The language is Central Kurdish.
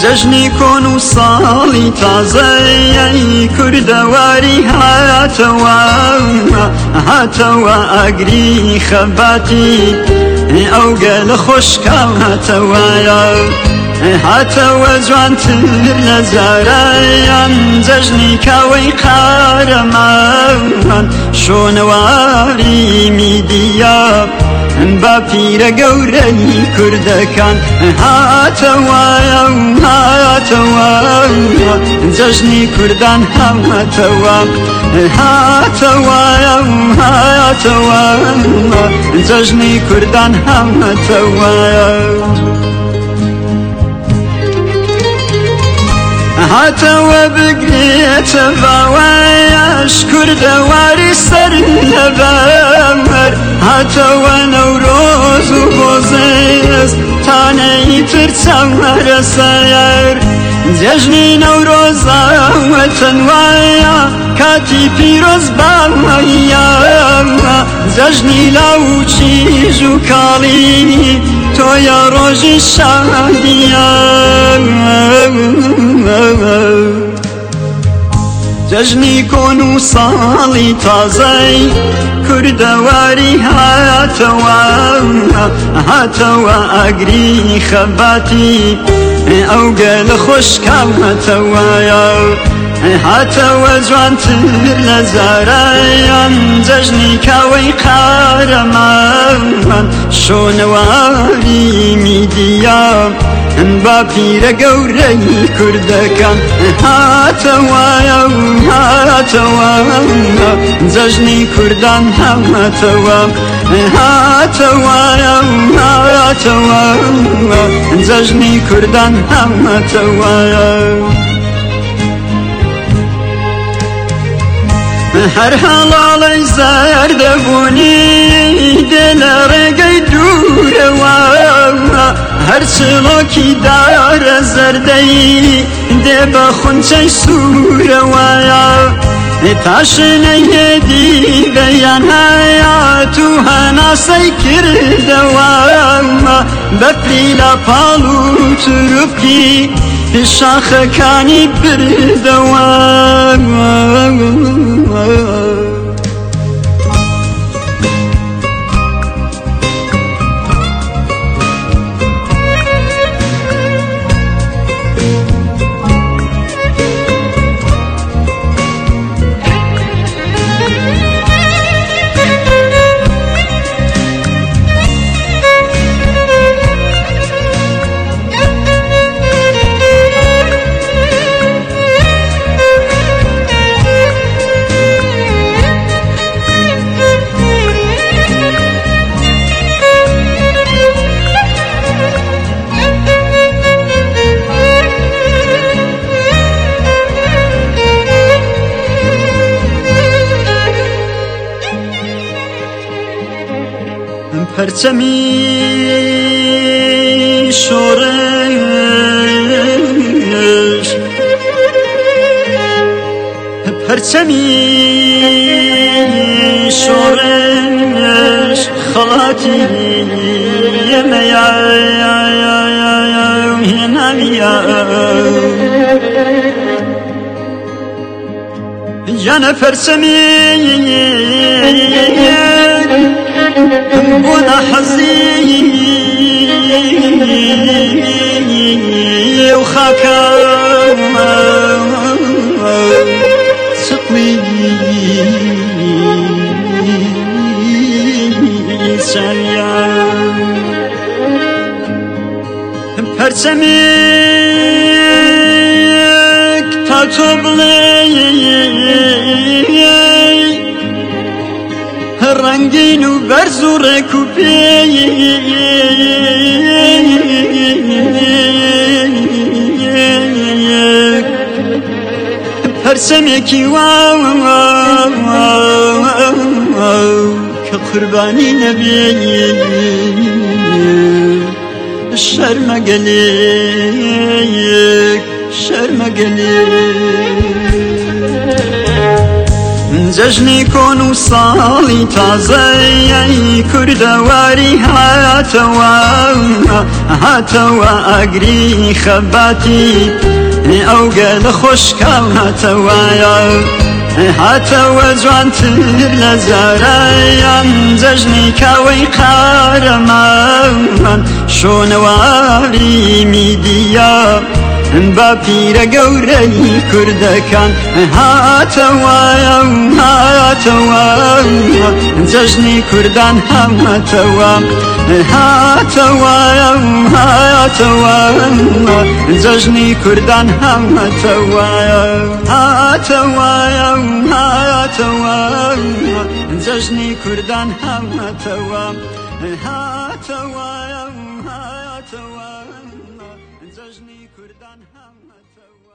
جەژنی کۆن و ساڵی تازەی کوردەواری هاتەوە ئاگری خەباتی ئەو گەلە خۆشکە هاتەوە جوانتر لە زارایان جەژنی کاوەی قارەمان شۆنەواری میدیا با پیرە گەورەی کوردەکان هاتەوە جەژنی کوردان هاتەوە جەژنی کوردان هاتەوە هاتەوە بگرێتە باوایش کوردەواری سەر لەبەر هاتەوە نەورۆز و بۆزێز تانەی تر چەمەرە سەر جەژنی نەورۆزە وەتەنوایە کاتی پیرۆز باوایە جەژنی لاو و چیژ و کاڵی تۆیە ڕۆژی شادیە جەژنی کۆن و ساڵی تازەی کوردەواری هاتەوە ئاگری خەباتی ئەو گەلە خۆشکە هاتەوە جوانتر لە زارایان جەژنی کاوەی قارەمان شۆنەواری میدیا با پیرە گەورەی کوردەکان هاتەوە جەژنی کوردان هاتەوە جەژنی کوردان هاتەوە هەر هەڵاڵەی زەردەبوونی دێ لە ڕێگەی دوورەوە هەر چڵۆکی دارە زەردەی دێ بە خونچەی سوورەوەیە تاشنەی هێدی بەیان هەیات و هەناسەی کردەوە بەپری لە پاڵ و تروپکی شاخەکانی بردەوە پەرچەمی شۆڕش خەڵاتی ئێمەیە هێناویە یانە پەرچەمی بۆنە حەزی و خاکە سقوی چاویە پەرچەمێک تا تۆ بڵێ ڕەنگین و بەرز و ڕێک و پێی پەرچەمێکی واوە کە قوربانی نەبێ شەرمەگەلێک جەژنی کۆن و ساڵی تازەی کوردەواری هاتەوە ئاگری خەباتی ئەو گەلە خۆشکاو هاتەوە جوانتر لە زارایان جەژنی کاوەی قارەمان شۆنەواری میدیا با پیرە گەورەی کوردەکان هاتەوە جەژنی کوردان هاتەوە جەژنی کوردان هاتەوە جەژنی کوردان هاتەوە جەژنی کوردان هاتەوە